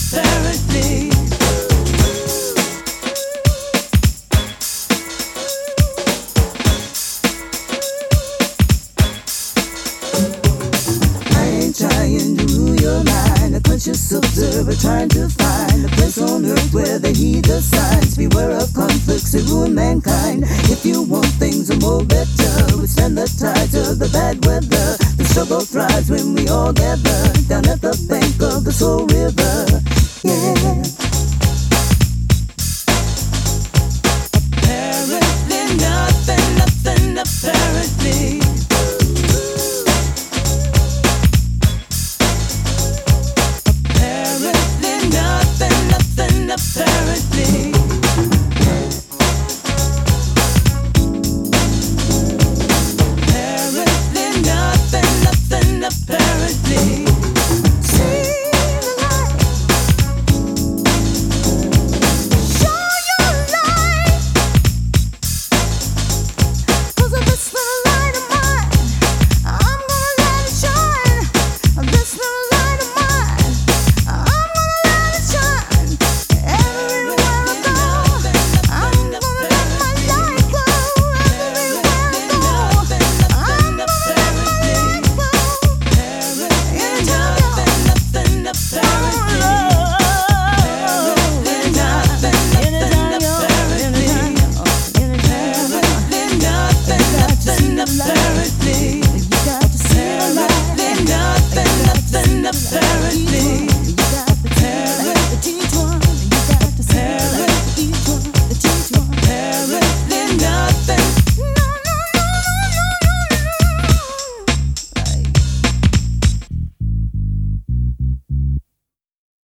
Apparently. I ain't trying to rule your mind, a conscious observer trying to find a place on earth where they heed the signs. Beware of conflicts that ruin mankind. If you want things a more better, withstand the tides of the bad weather. The struggle thrives when we all gather down at the bank of the Soul River. Yeah.